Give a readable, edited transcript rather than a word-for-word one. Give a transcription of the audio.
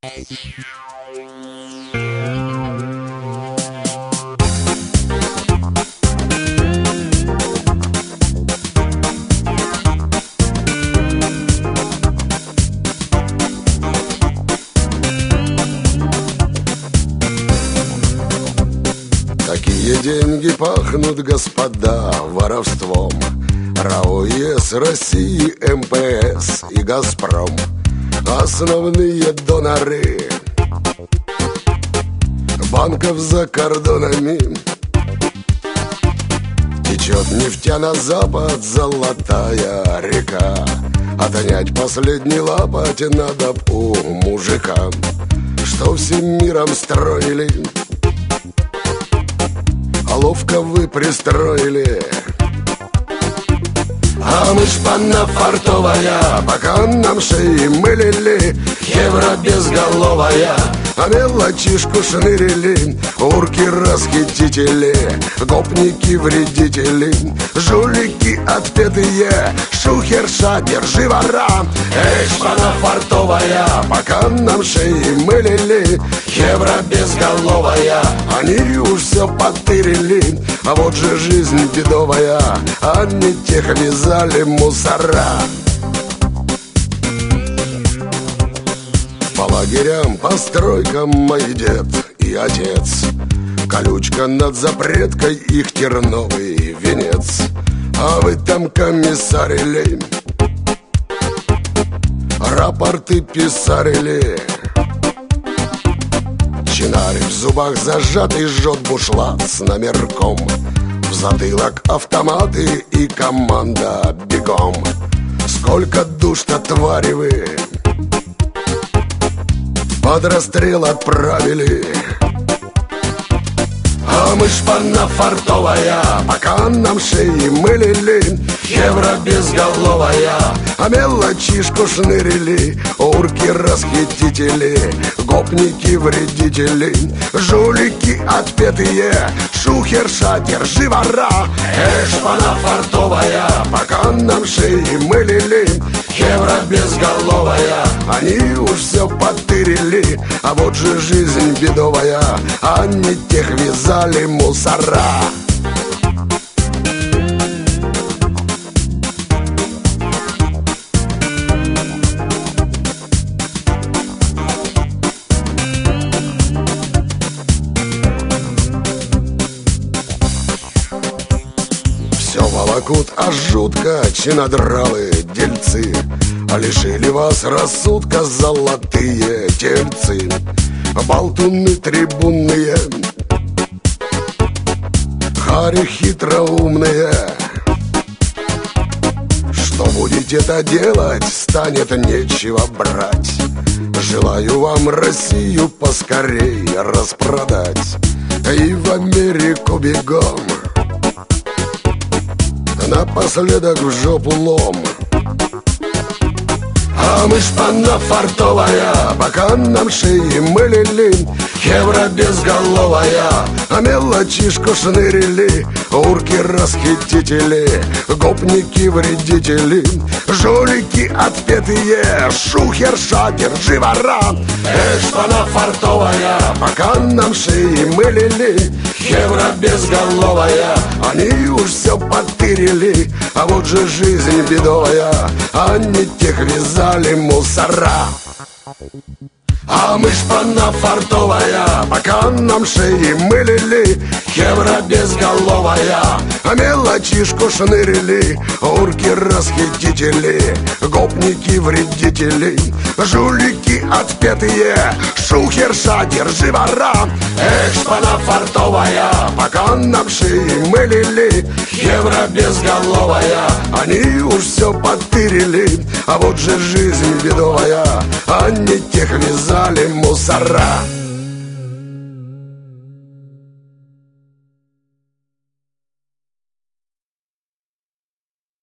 Такие деньги пахнут, господа, воровством. РАО ЕС России, МПС и Газпром — основные доноры банков за кордонами. Течет нефтя на запад, золотая река. Отнять последний лапоть надо б у мужика, что всем миром строили, а ловко вы пристроили. А мы шпана фартовая, пока нам шеи мылили, евро безголовая, а мелочишку шнырили, урки-расхитители, гопники-вредители, жулики отпетые, шухерша, держи вора. Эй, шпана фартовая, пока нам шеи мылили, евро безголовая, они уж все потырили, а вот же жизнь бедовая, они тех вязали мусора. По лагерям, по стройкам мой дед и отец, колючка над запреткой, их терновый венец. А вы там комиссарили, рапорты писарили. Чинарь в зубах зажатый жжет бушлат с номерком, в затылок автоматы и команда бегом. Сколько душ-то, твари вы, под расстрел отправили. А мы шпана фартовая, пока нам шеи мылили, евро безголовая, а мелочишку шнырили, урки-расхитители, гопники-вредители, жулики отпетые, шухерша, держи вора. Эх, шпана фартовая, пока нам шеи мылили, евро безголовая, они уж все потырили, а вот же жизнь бедовая, они тех вязали мусора. Все волокут, а жутко чинодралы дельцы, а лишили вас рассудка золотые тельцы, болтуны трибунные, хари хитроумные. Что будете-то делать, станет нечего брать. Желаю вам Россию поскорей распродать и в Америку бегом, напоследок в жопу лом. А мы шпана фартовая, пока нам шеи мылили, евро безголовая, а мелочишку шнырили, урки-расхитители, гопники-вредители, жулики отпетые, шухерша, держи вора. Эх, шпана фартовая, пока нам шеи мылили, евро безголовая, они уж все потырили, а вот же жизнь бедовая, они тех вязали мусора. А мы шпана фартовая, пока нам шеи мылили, евро безголовая, а мелочишку шнырили, урки-расхитители, гопники-вредители, жулики отпетые, шухерша, держи вора. Эх, шпана фартовая, пока нам шеи мылили, евро безголовая, они уж все потырили, а вот же жизнь бедовая, они тех вязали мусора.